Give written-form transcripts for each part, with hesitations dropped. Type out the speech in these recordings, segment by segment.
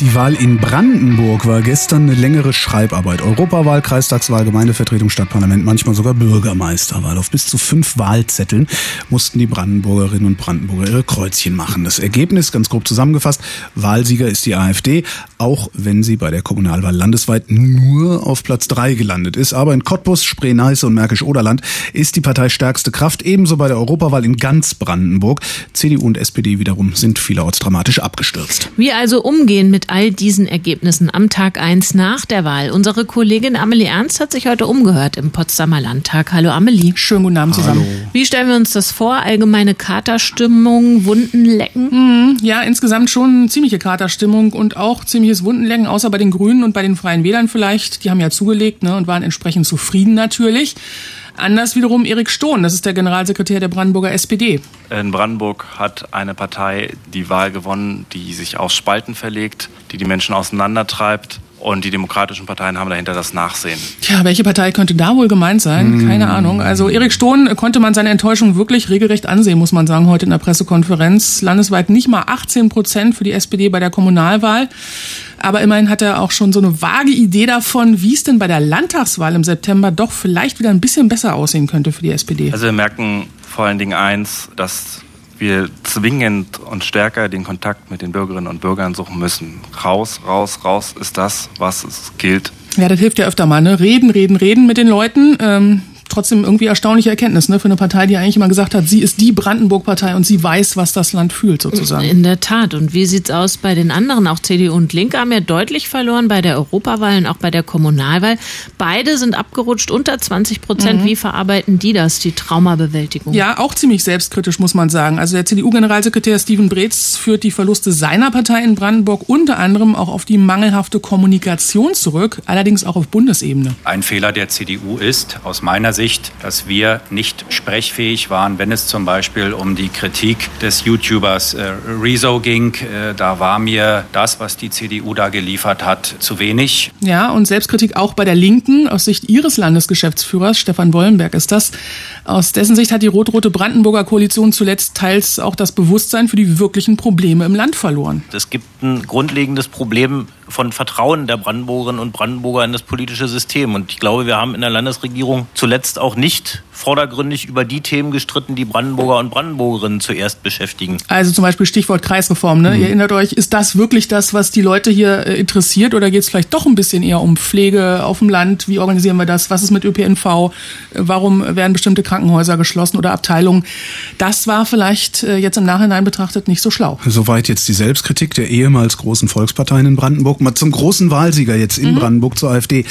Die Wahl in Brandenburg war gestern eine längere Schreibarbeit. Europawahl, Kreistagswahl, Gemeindevertretung, Stadtparlament, manchmal sogar Bürgermeisterwahl. Auf bis zu 5 Wahlzetteln mussten die Brandenburgerinnen und Brandenburger ihre Kreuzchen machen. Das Ergebnis, ganz grob zusammengefasst, Wahlsieger ist die AfD, auch wenn sie bei der Kommunalwahl landesweit nur auf Platz 3 gelandet ist. Aber in Cottbus, Spree-Neiße und Märkisch-Oderland ist die Partei stärkste Kraft, ebenso bei der Europawahl in ganz Brandenburg. CDU und SPD wiederum sind vielerorts dramatisch abgestürzt. Wie also umgehen mit all diesen Ergebnissen am Tag 1 nach der Wahl? Unsere Kollegin Amelie Ernst hat sich heute umgehört im Potsdamer Landtag. Hallo Amelie. Schönen guten Abend zusammen. Hallo. Wie stellen wir uns das vor? Allgemeine Katerstimmung, Wundenlecken? Ja, insgesamt schon ziemliche Katerstimmung und auch ziemliches Wundenlecken, außer bei den Grünen und bei den Freien Wählern vielleicht. Die haben ja zugelegt, und waren entsprechend zufrieden natürlich. Anders wiederum Erik Stohn, das ist der Generalsekretär der Brandenburger SPD. In Brandenburg hat eine Partei die Wahl gewonnen, die sich aus Spalten verlegt, die die Menschen auseinandertreibt. Und die demokratischen Parteien haben dahinter das Nachsehen. Tja, welche Partei könnte da wohl gemeint sein? Keine Ahnung. Also Erik Stohn konnte man seine Enttäuschung wirklich regelrecht ansehen, muss man sagen, heute in der Pressekonferenz. Landesweit nicht mal 18% für die SPD bei der Kommunalwahl. Aber immerhin hat er auch schon so eine vage Idee davon, wie es denn bei der Landtagswahl im September doch vielleicht wieder ein bisschen besser aussehen könnte für die SPD. Also wir merken vor allen Dingen eins, dass wir zwingend und stärker den Kontakt mit den Bürgerinnen und Bürgern suchen müssen. Raus, raus, raus ist das, was es gilt. Ja, das hilft ja öfter mal, ne? Reden mit den Leuten. Trotzdem irgendwie erstaunliche Erkenntnis, ne? Für eine Partei, die eigentlich immer gesagt hat, sie ist die Brandenburg-Partei und sie weiß, was das Land fühlt, sozusagen. In der Tat. Und wie sieht's aus bei den anderen? Auch CDU und Linke haben ja deutlich verloren bei der Europawahl und auch bei der Kommunalwahl. Beide sind abgerutscht unter 20%. Wie verarbeiten die das, die Traumabewältigung? Ja, auch ziemlich selbstkritisch, muss man sagen. Also der CDU-Generalsekretär Steven Breetz führt die Verluste seiner Partei in Brandenburg unter anderem auch auf die mangelhafte Kommunikation zurück, allerdings auch auf Bundesebene. Ein Fehler der CDU ist, aus meiner Sicht, dass wir nicht sprechfähig waren, wenn es zum Beispiel um die Kritik des YouTubers Rezo ging. Da war mir das, was die CDU da geliefert hat, zu wenig. Ja, und Selbstkritik auch bei der Linken. Aus Sicht ihres Landesgeschäftsführers, Stefan Wollenberg, ist das. Aus dessen Sicht hat die rot-rote Brandenburger Koalition zuletzt teils auch das Bewusstsein für die wirklichen Probleme im Land verloren. Es gibt ein grundlegendes Problem von Vertrauen der Brandenburgerinnen und Brandenburger in das politische System. Und ich glaube, wir haben in der Landesregierung zuletzt auch nicht vordergründig über die Themen gestritten, die Brandenburger und Brandenburgerinnen zuerst beschäftigen. Also zum Beispiel Stichwort Kreisreform. Ne? Ihr erinnert euch, ist das wirklich das, was die Leute hier interessiert? Oder geht es vielleicht doch ein bisschen eher um Pflege auf dem Land? Wie organisieren wir das? Was ist mit ÖPNV? Warum werden bestimmte Krankenhäuser geschlossen oder Abteilungen? Das war vielleicht jetzt im Nachhinein betrachtet nicht so schlau. Soweit jetzt die Selbstkritik der ehemals großen Volksparteien in Brandenburg. Mal zum großen Wahlsieger jetzt in Brandenburg zur AfD.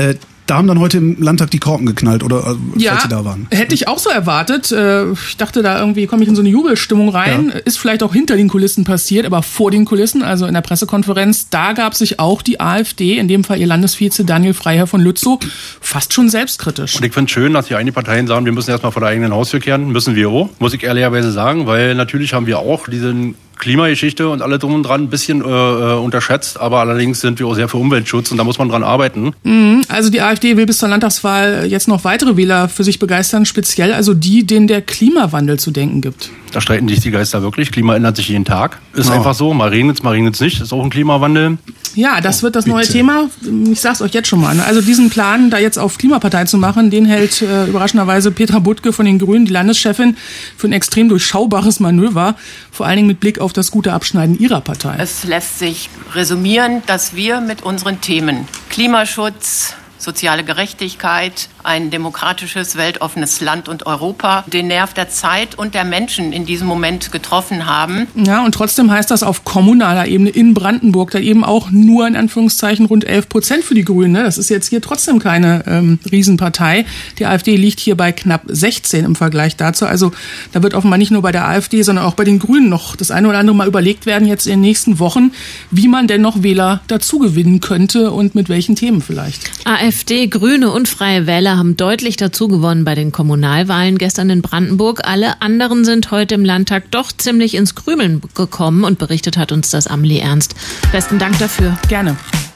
Da haben dann heute im Landtag die Korken geknallt, oder falls Sie da waren? Hätte ich auch so erwartet. Ich dachte, da irgendwie komme ich in so eine Jubelstimmung rein. Ja. Ist vielleicht auch hinter den Kulissen passiert, aber vor den Kulissen, also in der Pressekonferenz, da gab sich auch die AfD, in dem Fall ihr Landesvize Daniel Freiherr von Lützow, fast schon selbstkritisch. Und ich finde es schön, dass die einige Parteien sagen, wir müssen erstmal vor der eigenen Haustür kehren. Müssen wir auch, muss ich ehrlicherweise sagen, weil natürlich haben wir auch diesen Klimageschichte und alle drum und dran ein bisschen unterschätzt, aber allerdings sind wir auch sehr für Umweltschutz und da muss man dran arbeiten. Also die AfD will bis zur Landtagswahl jetzt noch weitere Wähler für sich begeistern, speziell also die, denen der Klimawandel zu denken gibt. Da streiten sich die Geister wirklich. Klima ändert sich jeden Tag. Ist einfach so. Mal regnet's nicht. Ist auch ein Klimawandel. Ja, das wird das neue Thema. Ich sag's euch jetzt schon mal. Also diesen Plan, da jetzt auf Klimapartei zu machen, den hält überraschenderweise Petra Butke von den Grünen, die Landeschefin, für ein extrem durchschaubares Manöver. Vor allen Dingen mit Blick auf das gute Abschneiden ihrer Partei. Es lässt sich resümieren, dass wir mit unseren Themen Klimaschutz, soziale Gerechtigkeit, ein demokratisches, weltoffenes Land und Europa den Nerv der Zeit und der Menschen in diesem Moment getroffen haben. Ja, und trotzdem heißt das auf kommunaler Ebene in Brandenburg da eben auch nur in Anführungszeichen rund 11% für die Grünen. Ne? Das ist jetzt hier trotzdem keine Riesenpartei. Die AfD liegt hier bei knapp 16 im Vergleich dazu. Also da wird offenbar nicht nur bei der AfD, sondern auch bei den Grünen noch das eine oder andere mal überlegt werden jetzt in den nächsten Wochen, wie man denn noch Wähler dazu gewinnen könnte und mit welchen Themen vielleicht. AfD, Grüne und Freie Wähler haben deutlich dazu gewonnen bei den Kommunalwahlen gestern in Brandenburg. Alle anderen sind heute im Landtag doch ziemlich ins Grübeln gekommen und berichtet hat uns das Amelie Ernst. Besten Dank dafür. Gerne.